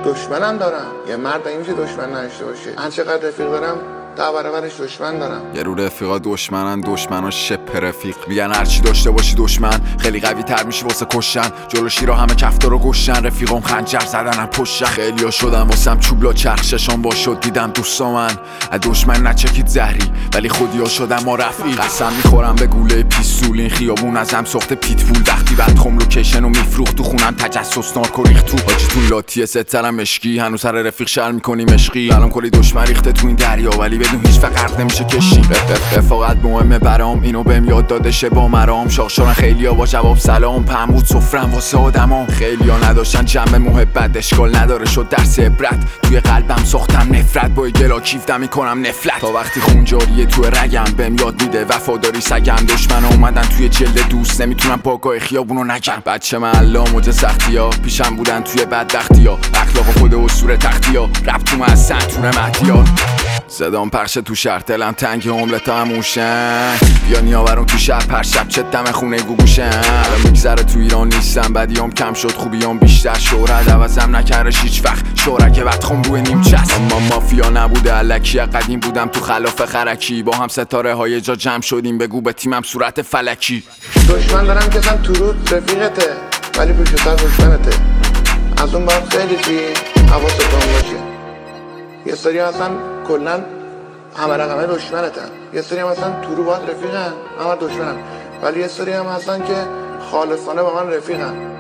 دشمنم دارم. یه مرد این میشه دشمن نداشته باشه. هر چقدر رفیق دارم 10 برابرش دشمن دارم. یه رو رفیقا دشمنن، دشمنا شپ رفیق. میگن هرچی داشته باشی دشمن خیلی قوی تر میشی واسه کشتن. جلوشی را همه کفتار رو گشتن، رفیقام خنجر زدن پشتن. خیلیا شدم واسم چوبلا چرخ، ششام با شد دیدم دوستا من از دشمن نچکید زهری، ولی خودیا شدم ما رفیق. قسم میخورم به گوله پیستول، این خیابون ازم ساخته پیتبول. وقتی بدخم لوکیشن و میفروخت تو خونم تجسس نارکو ریخت تو. حاجیتون لاتیه سترم مشکی، هنوز سر رفیق شر میکنیم عشقی. الان کلی دشمن ریخته تو این دریا، ولی بدون هیچ فقر نمیشه کشی. رفاقت مهمه برام، اینو بهم یاد داده شه با مرام. شاخشارن خیلیا با جواب سلام، پم بود سفرم واسه آدمام. خیلیا نداشتن جنبه محبت، اشکال نداره شد درس عبرت. توی قلبم ساختم نفرت، با گلا کیفتم میکنم نفلت. تا وقتی خون جاریه تو رگم بهم یاد میده وفاداری سگم. دشمن اومدن توی جلد دوست، نمیتونم پاگاه خیابونو نگم. بچه محلا موج سختیا، پیشم بودن توی بدبختیا. اخلاق خود اسطوره تختیا، رپ تو مزن تونه مهدیا. صدام پخش تو شهر، دلم تنگ عملتا هموشن. بیا نیاورم تو شهر پر شب چه دم خونه گوگوشن. الان میگذره تو ایران نیستم، بدیام کم شد خوبیام بیشتر. شهرت عوضم نکردش هیچ وقت، شهرت بدخم روی نیم چست. اما مافیا نبوده الکی، قدیم بودم تو خلاف خرکی. با هم ستاره های جا جمع شدیم، بگو به تیمم صورت فلکی. دشمن دارم که اصلا تو روز رفیقته، ولی پشت‌سر دشمنته. از اون باید خیلی چی حواستون باشه. یه سری اصلا کلن همه رقمه دشمنتن، یه سری هم اصلا تو رو باید رفیقن همه دشمنن، ولی یه سری هم هستن که خالصانه با من رفیقن.